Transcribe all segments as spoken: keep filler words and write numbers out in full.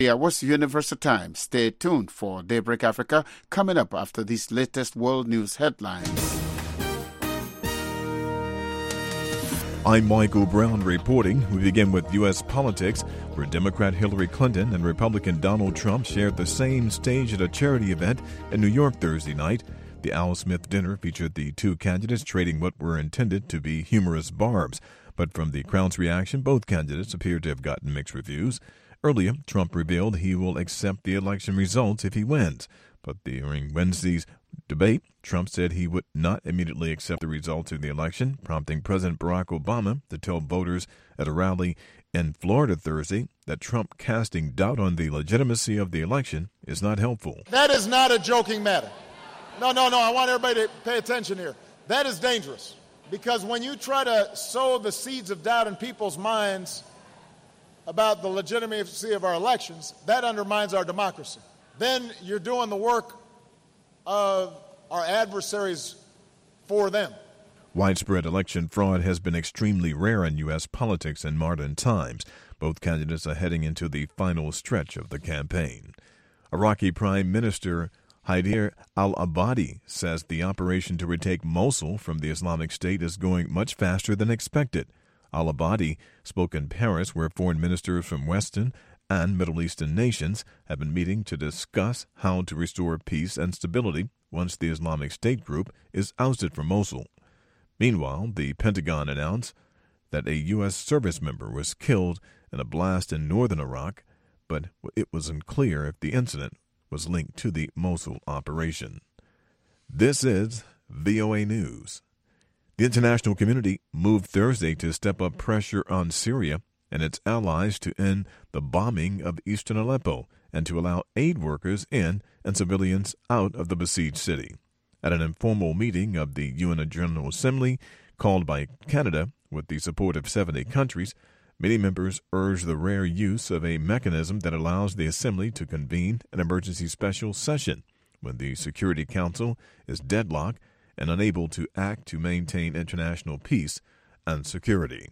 Yeah, what's Universal Time? Stay tuned for Daybreak Africa coming up after these latest world news headlines. I'm Michael Brown reporting. We begin with U S politics, where Democrat Hillary Clinton and Republican Donald Trump shared the same stage at a charity event in New York Thursday night. The Al Smith dinner featured the two candidates trading what were intended to be humorous barbs. But from the crowd's reaction, both candidates appeared to have gotten mixed reviews. Earlier, Trump revealed he will accept the election results if he wins. But during Wednesday's debate, Trump said he would not immediately accept the results of the election, prompting President Barack Obama to tell voters at a rally in Florida Thursday that Trump casting doubt on the legitimacy of the election is not helpful. That is not a joking matter. No, no, no, I want everybody to pay attention here. That is dangerous, because when you try to sow the seeds of doubt in people's minds about the legitimacy of our elections, that undermines our democracy. Then you're doing the work of our adversaries for them. Widespread election fraud has been extremely rare in U S politics in modern times. Both candidates are heading into the final stretch of the campaign. Iraqi Prime Minister Haider al-Abadi says the operation to retake Mosul from the Islamic State is going much faster than expected. Al-Abadi spoke in Paris, where foreign ministers from Western and Middle Eastern nations have been meeting to discuss how to restore peace and stability once the Islamic State group is ousted from Mosul. Meanwhile, the Pentagon announced that a U S service member was killed in a blast in northern Iraq, but it was unclear if the incident was linked to the Mosul operation. This is V O A News. The international community moved Thursday to step up pressure on Syria and its allies to end the bombing of eastern Aleppo and to allow aid workers in and civilians out of the besieged city. At an informal meeting of the U N General Assembly called by Canada with the support of seventy countries, many members urged the rare use of a mechanism that allows the Assembly to convene an emergency special session when the Security Council is deadlocked and unable to act to maintain international peace and security.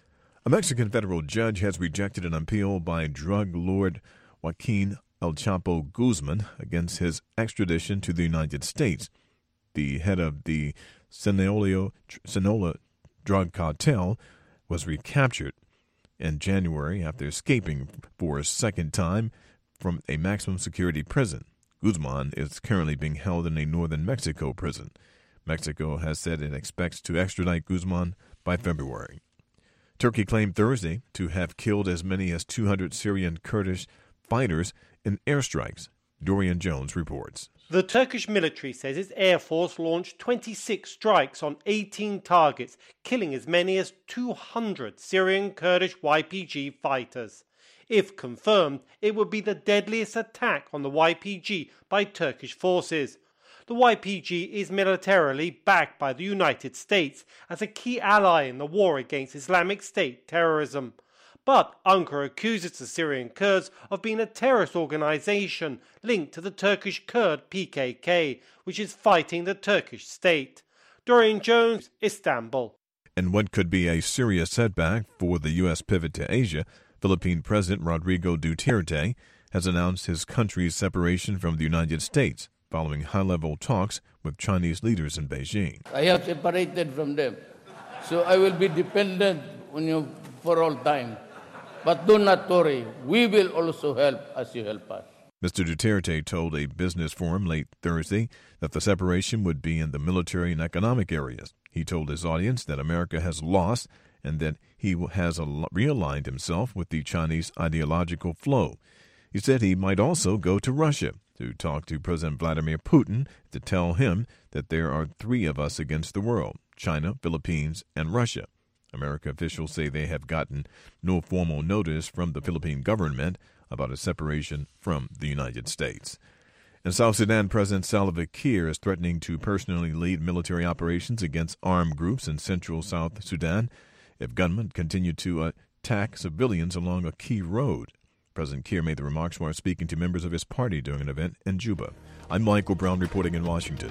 A Mexican federal judge has rejected an appeal by drug lord Joaquin El Chapo Guzman against his extradition to the United States. The head of the Sinaloa, Sinaloa drug cartel was recaptured in January after escaping for a second time from a maximum security prison. Guzman is currently being held in a northern Mexico prison. Mexico has said it expects to extradite Guzman by February. Turkey claimed Thursday to have killed as many as two hundred Syrian Kurdish fighters in airstrikes. Dorian Jones reports. The Turkish military says its air force launched twenty-six strikes on eighteen targets, killing as many as two hundred Syrian Kurdish Y P G fighters. If confirmed, it would be the deadliest attack on the Y P G by Turkish forces. The Y P G is militarily backed by the United States as a key ally in the war against Islamic State terrorism. But Ankara accuses the Syrian Kurds of being a terrorist organization linked to the Turkish Kurd P K K, which is fighting the Turkish state. Dorian Jones, Istanbul. In what could be a serious setback for the U S pivot to Asia, Philippine President Rodrigo Duterte has announced his country's separation from the United States following high-level talks with Chinese leaders in Beijing. I have separated from them, so I will be dependent on you for all time. But do not worry, we will also help as you help us. Mister Duterte told a business forum late Thursday that the separation would be in the military and economic areas. He told his audience that America has lost and that he has realigned himself with the Chinese ideological flow. He said he might also go to Russia to talk to President Vladimir Putin to tell him that there are three of us against the world, China, Philippines, and Russia. American officials say they have gotten no formal notice from the Philippine government about a separation from the United States. In South Sudan, President Salva Kiir is threatening to personally lead military operations against armed groups in central South Sudan if gunmen continue to attack civilians along a key road. President Kiir made the remarks while speaking to members of his party during an event in Juba. I'm Michael Brown reporting in Washington.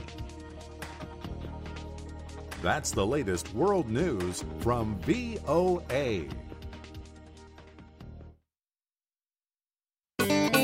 That's the latest world news from V O A.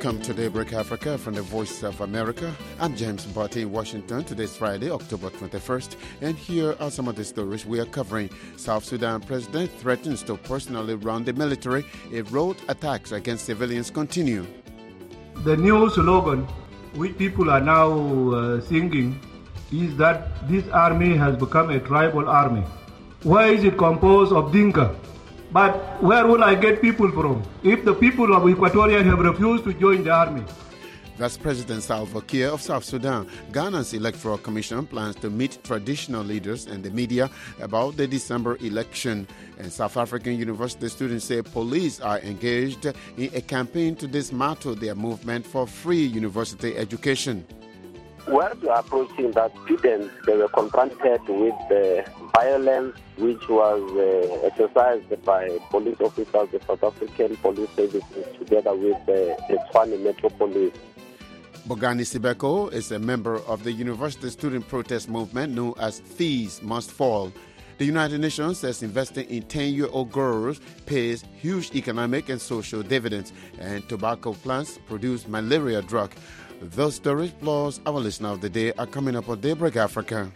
Welcome to Daybreak Africa from the Voice of America. I'm James Mbote in Washington. Today's Friday, October twenty-first, and here are some of the stories we are covering. South Sudan president threatens to personally run the military if road attacks against civilians continue. The new slogan, which people are now uh, singing, is that this army has become a tribal army. Why is it composed of Dinka? But where will I get people from if the people of Equatoria have refused to join the army? That's President Salva Kiir of South Sudan. Ghana's Electoral Commission plans to meet traditional leaders and the media about the December election. And South African university students say police are engaged in a campaign to dismantle their movement for free university education. Where we are approaching that students, they were confronted with the violence which was uh, exercised by police officers, the South African Police Services, together with the, the Tshwane Metro Police. Bongani Sibeko is a member of the university student protest movement known as Fees Must Fall. The United Nations says investing in ten-year-old girls pays huge economic and social dividends, and tobacco plants produce malaria drug. Those stories plus our listener of the day are coming up on Daybreak Africa.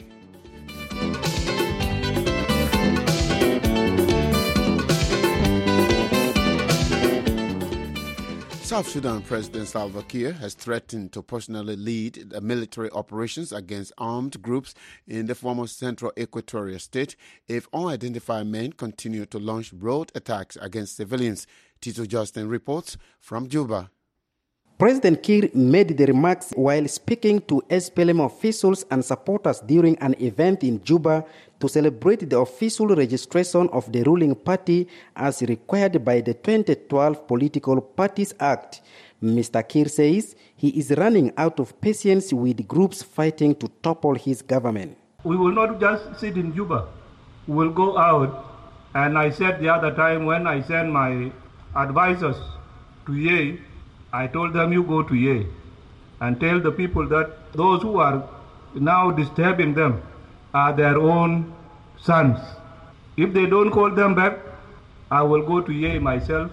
South Sudan President Salva Kiir has threatened to personally lead the military operations against armed groups in the former Central Equatoria state if unidentified men continue to launch road attacks against civilians. Tito Justin reports from Juba. President Kiir made the remarks while speaking to S P L M officials and supporters during an event in Juba to celebrate the official registration of the ruling party as required by the twenty twelve Political Parties Act. Mister Kiir says he is running out of patience with groups fighting to topple his government. We will not just sit in Juba. We will go out. And I said the other time when I sent my advisors to Ye, I told them, you go to Ye and tell the people that those who are now disturbing them are their own sons. If they don't call them back, I will go to Ye myself.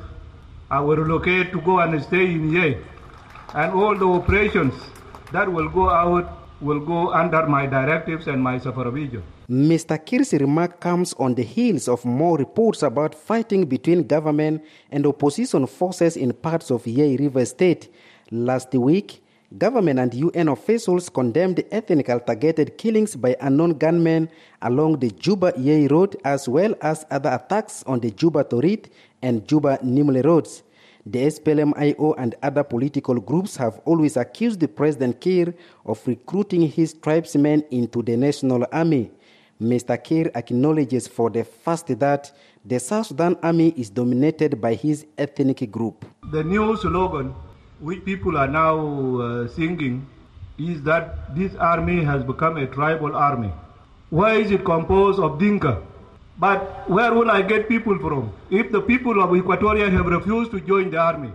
I will relocate to go and stay in Ye. And all the operations that will go out will go under my directives and my supervision. Mister Kiir's remark comes on the heels of more reports about fighting between government and opposition forces in parts of Yei River State. Last week, government and U N officials condemned ethnically targeted killings by unknown gunmen along the Juba-Yei Road as well as other attacks on the Juba-Torit and Juba-Nimule roads. The S P L M I O and other political groups have always accused the President Kiir of recruiting his tribesmen into the National Army. Mister Kiir acknowledges for the first that the South Sudan Army is dominated by his ethnic group. The new slogan, which people are now uh, singing, is that this army has become a tribal army. Why is it composed of Dinka? But where will I get people from if the people of Equatoria have refused to join the army?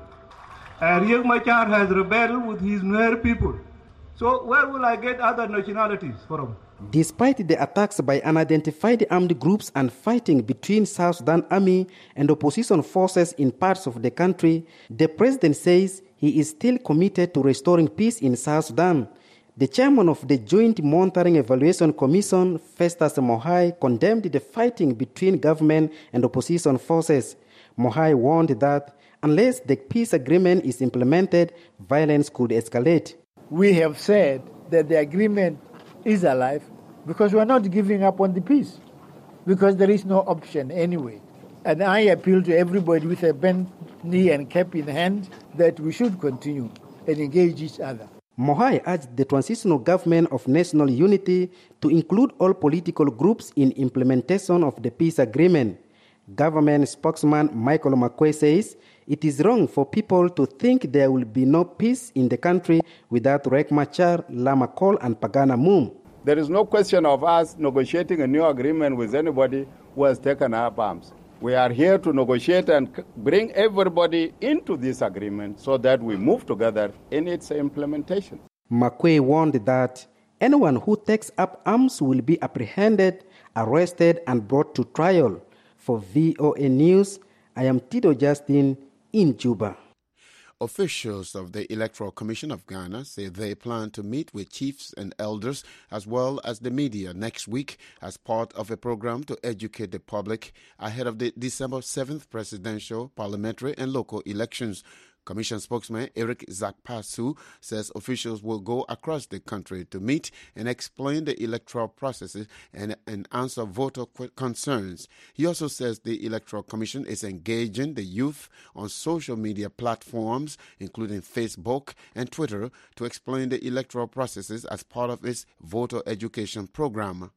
And Riek Machar has rebelled with his Nuer people. So where will I get other nationalities from? Despite the attacks by unidentified armed groups and fighting between South Sudan Army and opposition forces in parts of the country, the president says he is still committed to restoring peace in South Sudan. The chairman of the Joint Monitoring Evaluation Commission, Festus Mohai, condemned the fighting between government and opposition forces. Mohai warned that unless the peace agreement is implemented, violence could escalate. We have said that the agreement is alive because we are not giving up on the peace, because there is no option anyway. And I appeal to everybody with a bent knee and cap in hand that we should continue and engage each other. Mohai urged the transitional government of national unity to include all political groups in implementation of the peace agreement. Government spokesman Michael McQuay says it is wrong for people to think there will be no peace in the country without Riek Machar, Lama Kol, and Pagana Moom. There is no question of us negotiating a new agreement with anybody who has taken up arms. We are here to negotiate and bring everybody into this agreement so that we move together in its implementation. McQuay warned that anyone who takes up arms will be apprehended, arrested, and brought to trial. For V O A News, I am Tito Justin in Juba. Officials of the Electoral Commission of Ghana say they plan to meet with chiefs and elders as well as the media next week as part of a program to educate the public ahead of the December seventh presidential, parliamentary and local elections. Commission spokesman Eric Zakpasu says officials will go across the country to meet and explain the electoral processes and, and answer voter concerns. He also says the Electoral Commission is engaging the youth on social media platforms, including Facebook and Twitter, to explain the electoral processes as part of its voter education program.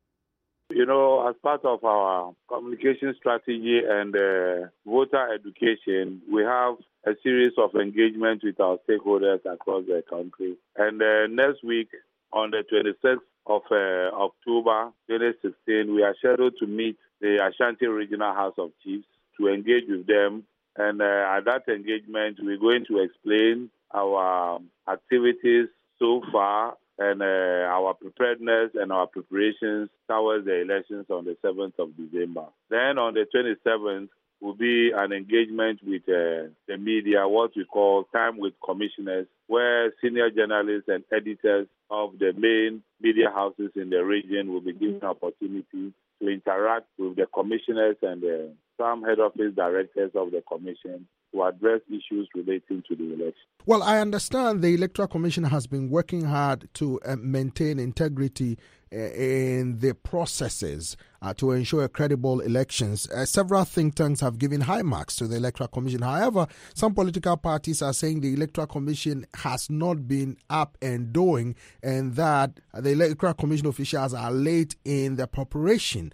You know, as part of our communication strategy and uh, voter education, we have a series of engagements with our stakeholders across the country. And uh, next week, on the twenty-sixth of uh, October twenty sixteen, we are scheduled to meet the Ashanti Regional House of Chiefs to engage with them. And uh, at that engagement, we're going to explain our activities so far and uh, our preparedness and our preparations towards the elections on the seventh of December. Then on the twenty-seventh will be an engagement with uh, the media, what we call Time with Commissioners, where senior journalists and editors of the main media houses in the region will be given an opportunity to interact with the commissioners and uh, some head office directors of the commission to address issues relating to the election. Well, I understand the Electoral Commission has been working hard to uh, maintain integrity uh, in the processes uh, to ensure credible elections. Uh, several think tanks have given high marks to the Electoral Commission. However, some political parties are saying the Electoral Commission has not been up and doing, and that the Electoral Commission officials are late in the preparation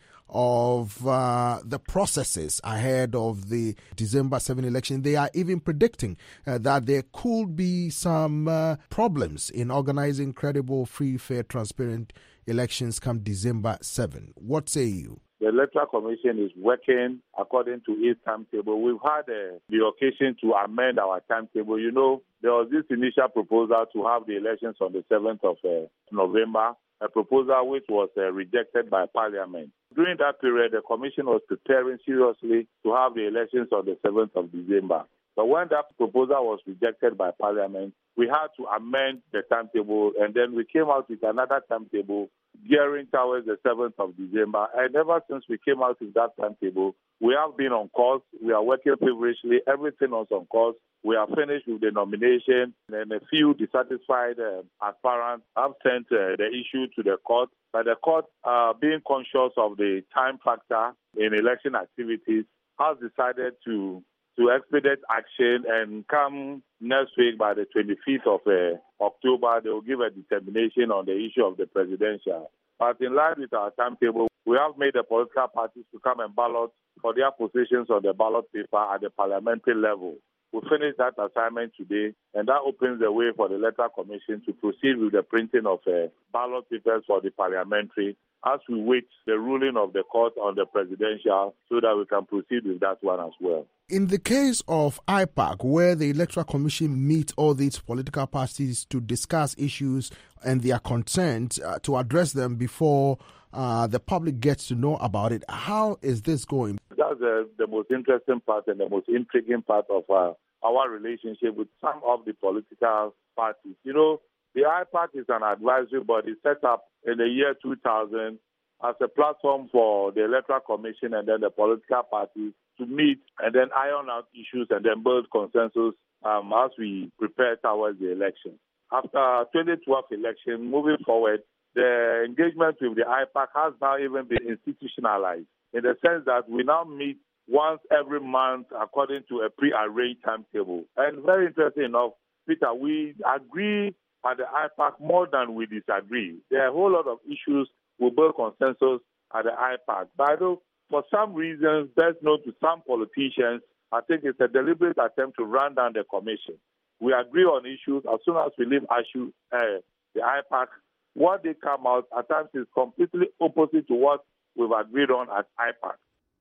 of uh, the processes ahead of the December seventh election. They are even predicting uh, that there could be some uh, problems in organizing credible, free, fair, transparent elections come December seventh. What say you? The Electoral Commission is working according to its timetable. We've had uh, the occasion to amend our timetable. You know, there was this initial proposal to have the elections on the seventh of uh, November, a proposal which was uh, rejected by Parliament. During that period, the Commission was preparing seriously to have the elections on the seventh of December. But when that proposal was rejected by Parliament, we had to amend the timetable, and then we came out with another timetable gearing towards the seventh of December. And ever since we came out with that timetable, we have been on course. We are working feverishly. Everything was on course. We are finished with the nomination, and a few dissatisfied uh, aspirants have sent uh, the issue to the court. But the court, uh, being conscious of the time factor in election activities, has decided to to expedite action, and come next week by the twenty-fifth of uh, October, they will give a determination on the issue of the presidential. But in line with our timetable, we have made the political parties to come and ballot for their positions on the ballot paper at the parliamentary level. We finished that assignment today, and that opens the way for the Electoral Commission to proceed with the printing of uh, ballot papers for the parliamentary as we wait the ruling of the court on the presidential, so that we can proceed with that one as well. In the case of I PAC, where the Electoral Commission meets all these political parties to discuss issues and their concerns, uh, to address them before uh, the public gets to know about it, how is this going? That's uh, the most interesting part and the most intriguing part of uh, our relationship with some of the political parties. You know, the I PAC is an advisory body set up in the year two thousand as a platform for the Electoral Commission and then the political parties to meet and then iron out issues and then build consensus um, as we prepare towards the election. After twenty twelve election, moving forward, the engagement with the I PAC has now even been institutionalized in the sense that we now meet once every month according to a pre-arranged timetable. And very interesting enough, Peter, we agree at the I PAC more than we disagree. There are a whole lot of issues we build consensus at the I PAC. But I know for some reasons, best known to some politicians, I think it's a deliberate attempt to run down the commission. We agree on issues. As soon as we leave issue, uh, the I PAC, what they come out at times is completely opposite to what we've agreed on at I PAC.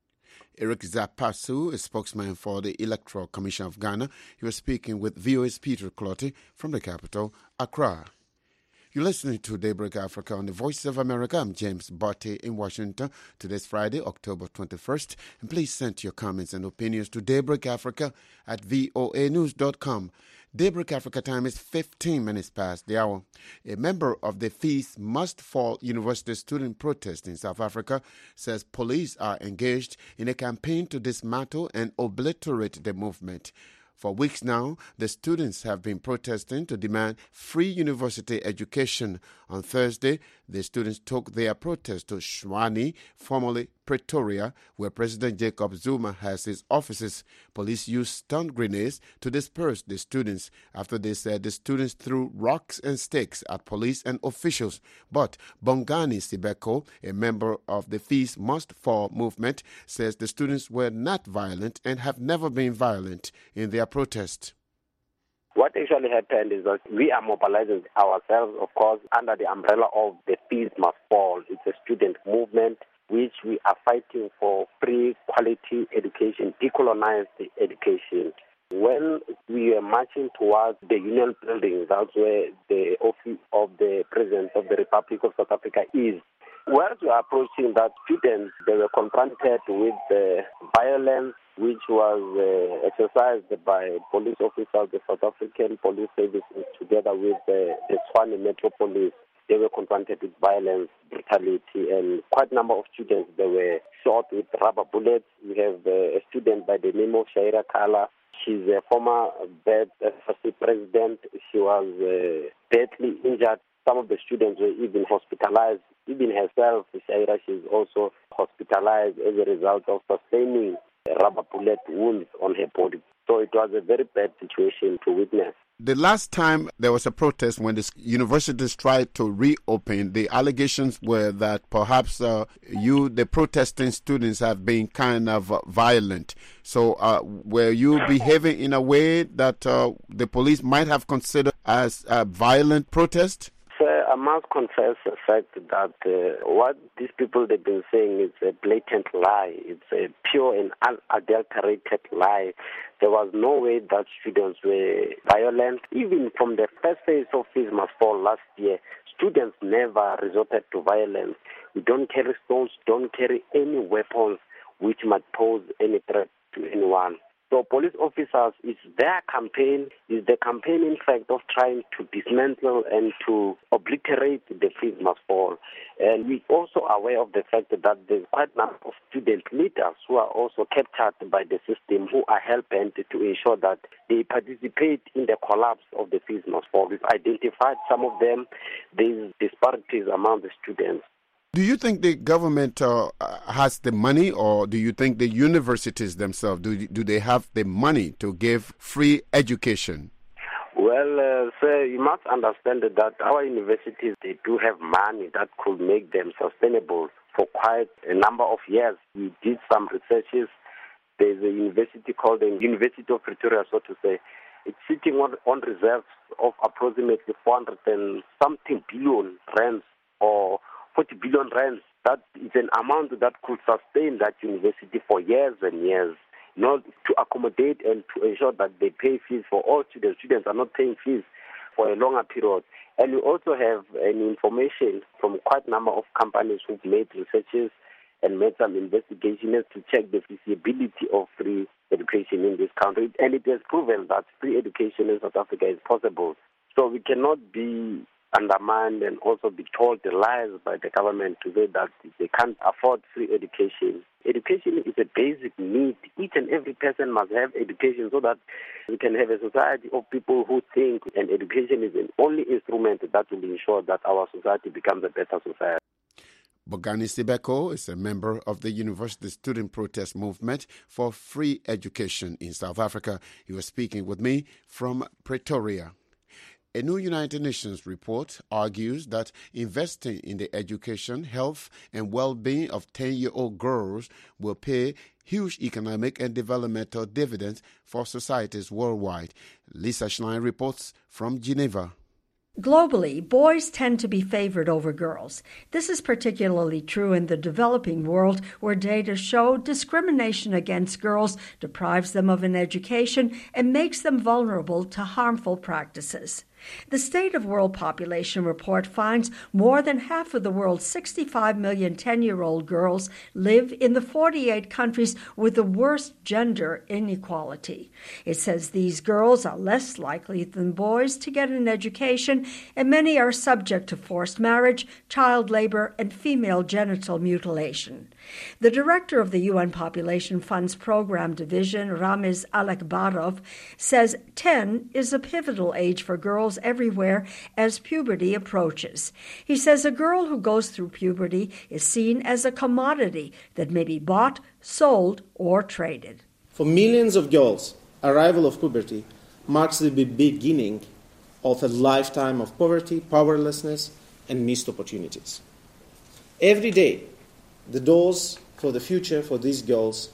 Eric Zakpasu, a spokesman for the Electoral Commission of Ghana. He was speaking with V O A's Peter Clotty from the capital, Accra. You're listening to Daybreak Africa on the Voice of America. I'm James Botte in Washington. Today's Friday, October twenty-first. And please send your comments and opinions to Daybreak Africa at voa news dot com. Daybreak Africa time is fifteen minutes past the hour. A member of the Fees Must Fall University student protest in South Africa says police are engaged in a campaign to dismantle and obliterate the movement. For weeks now, the students have been protesting to demand free university education. On Thursday, the students took their protest to Tshwane, formerly Pretoria, where President Jacob Zuma has his offices. Police used stun grenades to disperse the students after they said the students threw rocks and sticks at police and officials. But Bongani Sibeko, a member of the Fees Must Fall movement, says the students were not violent and have never been violent in their protest. What actually happened is that we are mobilizing ourselves, of course, under the umbrella of the Fees Must Fall. It's a student movement which we are fighting for free quality education, decolonized education. When we are marching towards the Union building, that's where the office of the President of the Republic of South Africa is. Whereas we are approaching that, students, they were confronted with uh, violence which was uh, exercised by police officers, the South African Police Services, together with uh, the Tshwane Metro Police. They were confronted with violence, brutality, and quite a number of students, they were shot with rubber bullets. We have uh, a student by the name of Shaira Kala. She's a former B E D F C president. She was uh, badly injured. Some of the students were even hospitalized. Even herself, Shaira, she's also hospitalized as a result of sustaining rubber bullet wounds on her body. So it was a very bad situation to witness. The last time there was a protest when the universities tried to reopen, the allegations were that perhaps uh, you, the protesting students, have been kind of uh, violent. So uh, were you behaving in a way that uh, the police might have considered as a violent protest? Sir, I must confess the fact that uh, what these people have been saying is a blatant lie. It's a pure and unadulterated lie. There was no way that students were violent. Even from the first phase of Fees Must Fall last year, students never resorted to violence. We don't carry stones, don't carry any weapons which might pose any threat to anyone. So police officers, it's their campaign, is the campaign, in fact, of trying to dismantle and to obliterate the Fees Must Fall. And we also are aware of the fact that there's quite a number of student leaders who are also captured by the system, who are hell-bent to ensure that they participate in the collapse of the Fees Must Fall. We've identified some of them. There's disparities among the students. Do you think the government uh, has the money, or do you think the universities themselves, do, do they have the money to give free education? Well, uh, sir, you must understand that our universities, they do have money that could make them sustainable for quite a number of years. We did some researches. There's a university called the University of Pretoria, so to say. It's sitting on, on reserves of approximately four hundred and something billion rands or forty billion rands. That is an amount that could sustain that university for years and years, you know, to accommodate and to ensure that they pay fees for all students. Students are not paying fees for a longer period. And we also have an information from quite a number of companies who've made researches and made some investigations to check the feasibility of free education in this country. And it has proven that free education in South Africa is possible. So we cannot be undermined and also be told the lies by the government to say that they can't afford free education. Education is a basic need. Each and every person must have education so that we can have a society of people who think, and education is the only instrument that will ensure that our society becomes a better society. Bongani Sibeko is a member of the University Student Protest Movement for Free Education in South Africa. He was speaking with me from Pretoria. A new United Nations report argues that investing in the education, health, and well-being of ten-year-old girls will pay huge economic and developmental dividends for societies worldwide. Lisa Schlein reports from Geneva. Globally, boys tend to be favored over girls. This is particularly true in the developing world, where data show discrimination against girls deprives them of an education and makes them vulnerable to harmful practices. The State of World Population Report finds more than half of the world's sixty-five million ten-year-old girls live in the forty-eight countries with the worst gender inequality. It says these girls are less likely than boys to get an education, and many are subject to forced marriage, child labor, and female genital mutilation. The director of the U N Population Fund's Program Division, Ramiz Alekbarov, says ten is a pivotal age for girls everywhere as puberty approaches. He says a girl who goes through puberty is seen as a commodity that may be bought, sold, or traded. For millions of girls, arrival of puberty marks the beginning of a lifetime of poverty, powerlessness, and missed opportunities. Every day, the doors for the future for these girls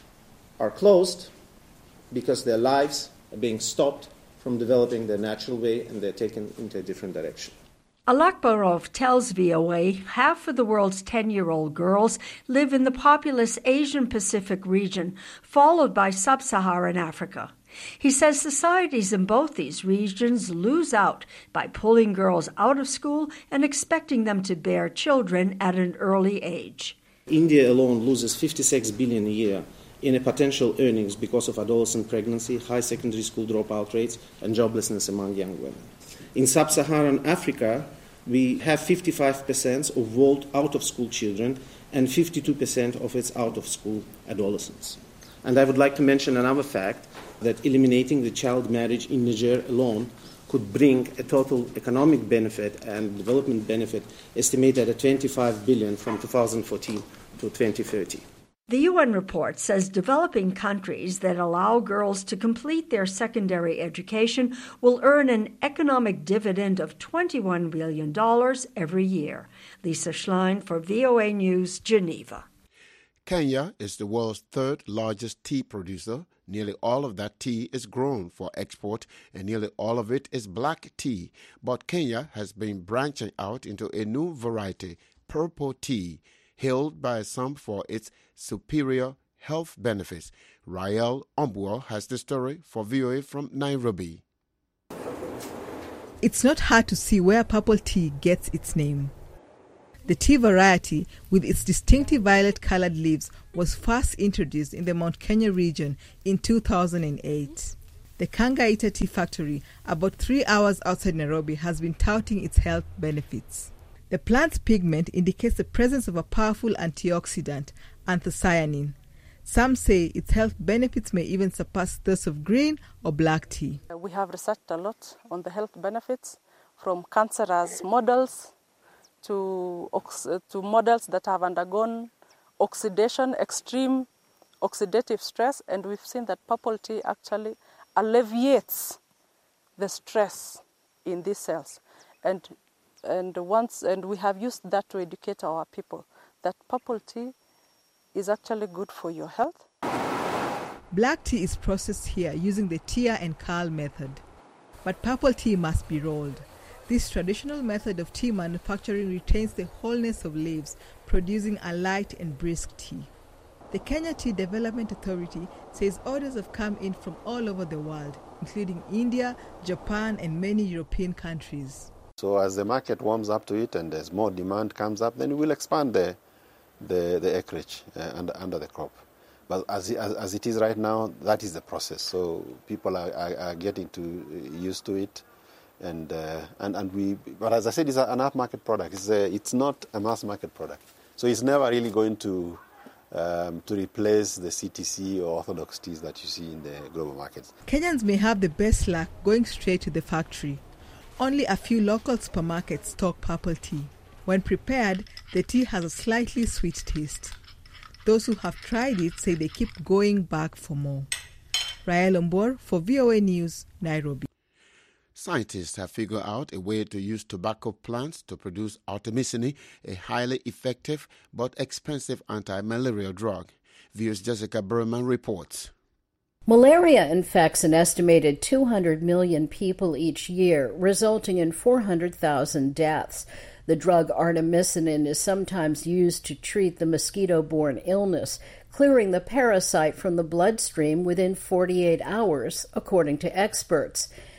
are closed because their lives are being stopped from developing their natural way and they're taken into a different direction. Alekbarov tells V O A half of the world's ten-year-old girls live in the populous Asian Pacific region, followed by sub-Saharan Africa. He says societies in both these regions lose out by pulling girls out of school and expecting them to bear children at an early age. India alone loses fifty-six billion dollars a year in a potential earnings because of adolescent pregnancy, high secondary school dropout rates, and joblessness among young women. In sub-Saharan Africa, we have fifty-five percent of world out-of-school children and fifty-two percent of its out-of-school adolescents. And I would like to mention another fact, that eliminating the child marriage in Niger alone could bring a total economic benefit and development benefit estimated at twenty-five billion dollars from two thousand fourteen to twenty thirty. The U N report says developing countries that allow girls to complete their secondary education will earn an economic dividend of twenty-one billion dollars every year. Lisa Schlein for V O A News, Geneva. Kenya is the world's third largest tea producer. Nearly all of that tea is grown for export, and nearly all of it is black tea. But Kenya has been branching out into a new variety, purple tea, hailed by some for its superior health benefits. Rael Ombuo has the story for V O A from Nairobi. It's not hard to see where purple tea gets its name. The tea variety, with its distinctive violet-colored leaves, was first introduced in the Mount Kenya region in two thousand eight. The Kangaita Tea Factory, about three hours outside Nairobi, has been touting its health benefits. The plant's pigment indicates the presence of a powerful antioxidant, anthocyanin. Some say its health benefits may even surpass those of green or black tea. We have researched a lot on the health benefits, from cancerous models to, to models that have undergone oxidation, extreme oxidative stress, and we've seen that purple tea actually alleviates the stress in these cells. And and once and we have used that to educate our people that purple tea is actually good for your health. Black tea is processed here using the Tia and Carl method, but purple tea must be rolled. This traditional method of tea manufacturing retains the wholeness of leaves, producing a light and brisk tea. The Kenya Tea Development Authority says orders have come in from all over the world, including India, Japan, and many European countries. So as the market warms up to it and as more demand comes up, then we'll expand the the, the acreage uh, under, under the crop. But as, as as it is right now, that is the process. So people are, are, are getting to used to it. And, uh, and and we, but as I said, it's an upmarket product. It's a, it's not a mass market product, so it's never really going to um, to replace the C T C or orthodox teas that you see in the global markets. Kenyans may have the best luck going straight to the factory. Only a few local supermarkets stock purple tea. When prepared, the tea has a slightly sweet taste. Those who have tried it say they keep going back for more. Rael Ombor for V O A News, Nairobi. Scientists have figured out a way to use tobacco plants to produce artemisinin, a highly effective but expensive anti-malarial drug. V O's Jessica Berman reports. Malaria infects an estimated two hundred million people each year, resulting in four hundred thousand deaths. The drug artemisinin is sometimes used to treat the mosquito-borne illness, clearing the parasite from the bloodstream within forty-eight hours, according to experts.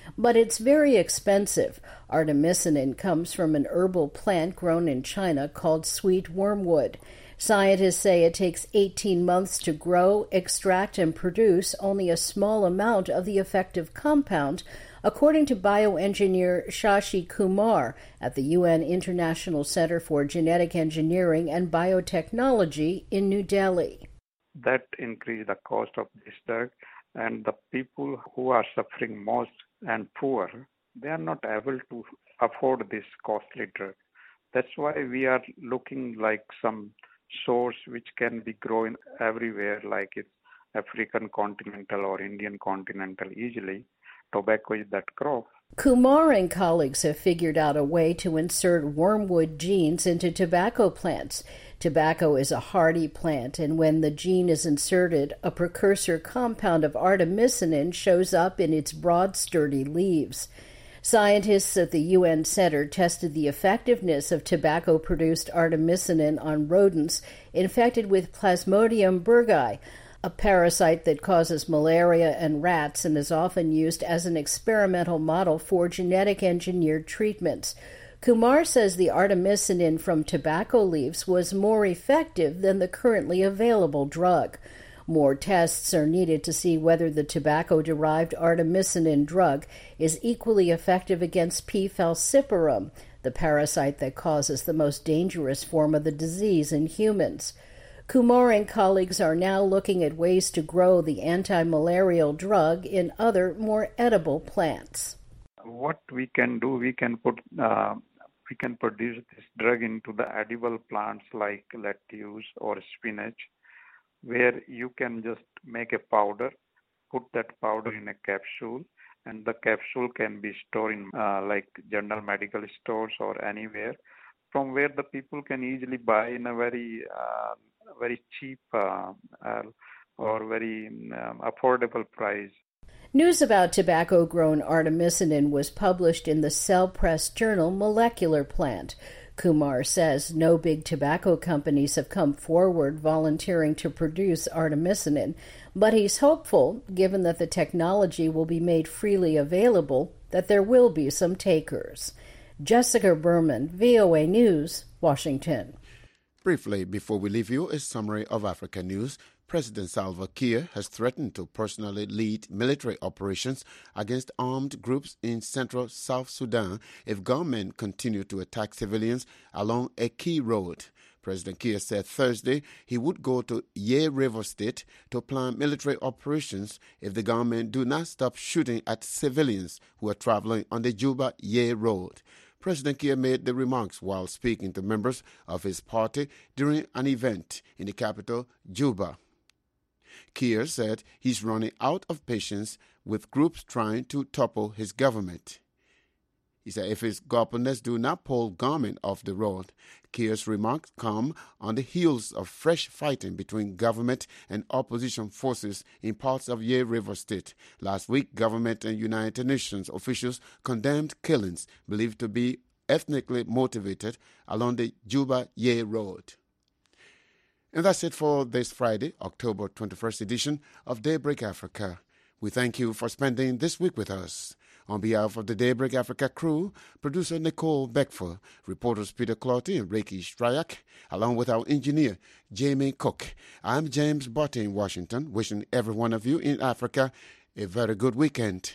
But it's very expensive. Artemisinin comes from an herbal plant grown in China called sweet wormwood. Scientists say it takes eighteen months to grow, extract, and produce only a small amount of the effective compound, according to bioengineer Shashi Kumar at the U N International Center for Genetic Engineering and Biotechnology in New Delhi. That increased the cost of this drug, and the people who are suffering most and poor, they are not able to afford this costly drug. That's why we are looking like some source which can be grown everywhere, like it's African continental or Indian continental easily. Tobacco is that crop. Kumar and colleagues have figured out a way to insert wormwood genes into tobacco plants. Tobacco is a hardy plant, and when the gene is inserted, a precursor compound of artemisinin shows up in its broad, sturdy leaves. Scientists at the U N Center tested the effectiveness of tobacco-produced artemisinin on rodents infected with Plasmodium burgii, a parasite that causes malaria in rats and is often used as an experimental model for genetic engineered treatments. Kumar says the artemisinin from tobacco leaves was more effective than the currently available drug. More tests are needed to see whether the tobacco-derived artemisinin drug is equally effective against P. falciparum, the parasite that causes the most dangerous form of the disease in humans. Kumar and colleagues are now looking at ways to grow the anti-malarial drug in other, more edible plants. What we can do, we can put, uh, we can produce this drug into the edible plants like lettuce or spinach, where you can just make a powder, put that powder in a capsule, and the capsule can be stored in uh, like general medical stores or anywhere, from where the people can easily buy in a very uh, very cheap uh, uh, or very um, affordable price. News about tobacco-grown artemisinin was published in the Cell Press journal Molecular Plant. Kumar says no big tobacco companies have come forward volunteering to produce artemisinin, but he's hopeful, given that the technology will be made freely available, that there will be some takers. Jessica Berman, V O A News, Washington. Briefly, before we leave you, a summary of Africa news. President Salva Kiir has threatened to personally lead military operations against armed groups in central South Sudan if government continue to attack civilians along a key road. President Kiir said Thursday he would go to Ye River State to plan military operations if the government do not stop shooting at civilians who are traveling on the Juba-Ye road. President Kiir made the remarks while speaking to members of his party during an event in the capital, Juba. Kiir said he's running out of patience with groups trying to topple his government. He said if his governors do not pull government off the road, Kiir's remarks come on the heels of fresh fighting between government and opposition forces in parts of Ye River State. Last week, government and United Nations officials condemned killings believed to be ethnically motivated along the Juba-Ye road. And that's it for this Friday, October twenty-first edition of Daybreak Africa. We thank you for spending this week with us. On behalf of the Daybreak Africa crew, producer Nicole Beckford, reporters Peter Clotty and Reiki Strayak, along with our engineer Jamie Cook, I'm James Botte in Washington, wishing every one of you in Africa a very good weekend.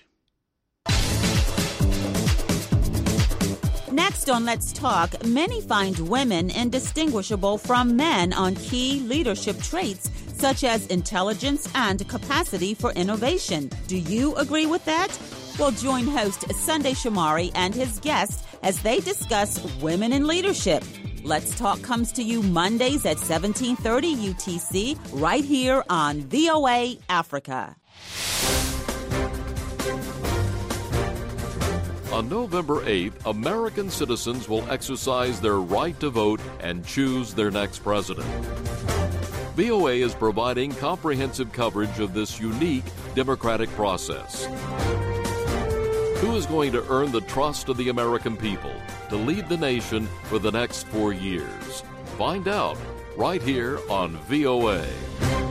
Next on Let's Talk, many find women indistinguishable from men on key leadership traits such as intelligence and capacity for innovation. Do you agree with that? Well, join host Sunday Shamari and his guest as they discuss women in leadership. Let's Talk comes to you Mondays at seventeen thirty U T C right here on V O A Africa. On November eighth, American citizens will exercise their right to vote and choose their next president. V O A is providing comprehensive coverage of this unique democratic process. Who is going to earn the trust of the American people to lead the nation for the next four years? Find out right here on V O A.